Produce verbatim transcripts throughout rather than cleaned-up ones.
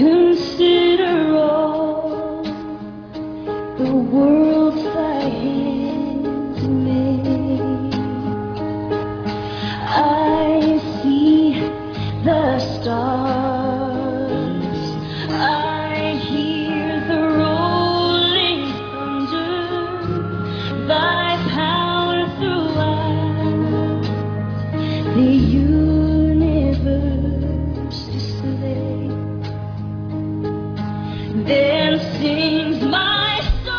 Consider all the world's thy hands made. I see the stars, I hear the rolling thunder, thy power throughout the universe display. Then sings my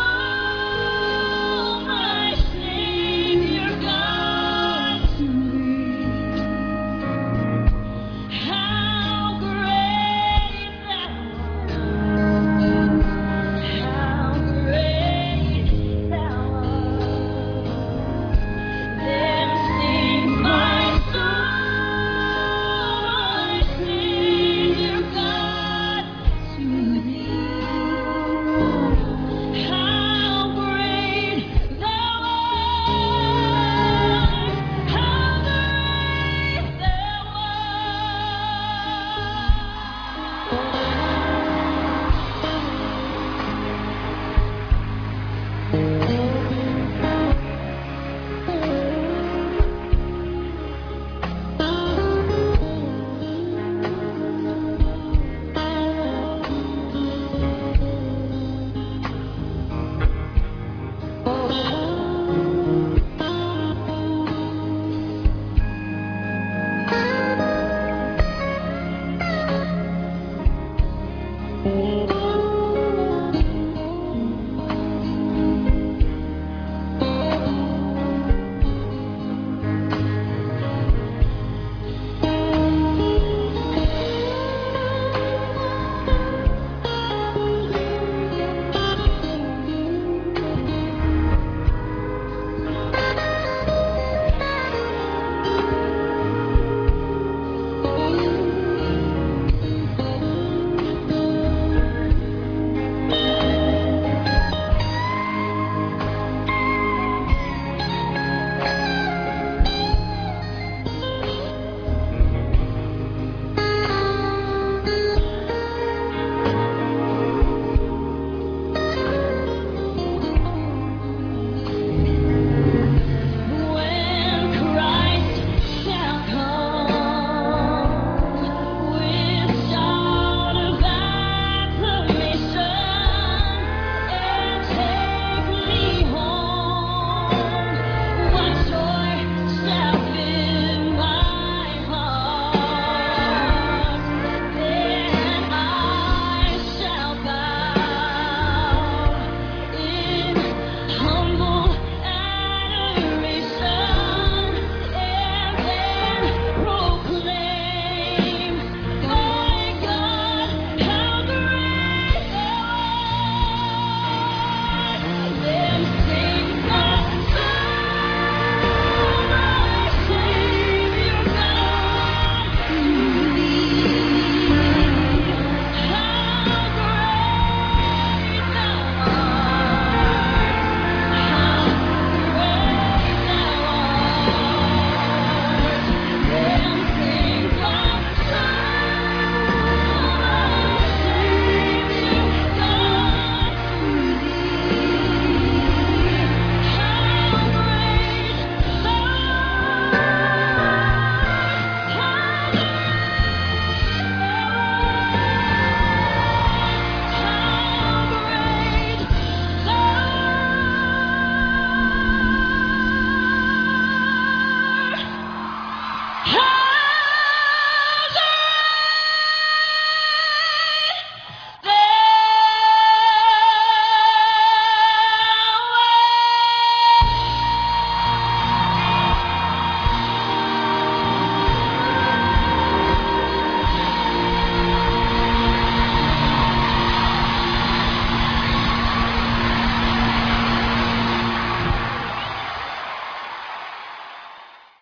soul, my Savior God to me. How great thou art, how great thou art. Then sings my soul, my Savior God to thee. How great thou art, how great thou art.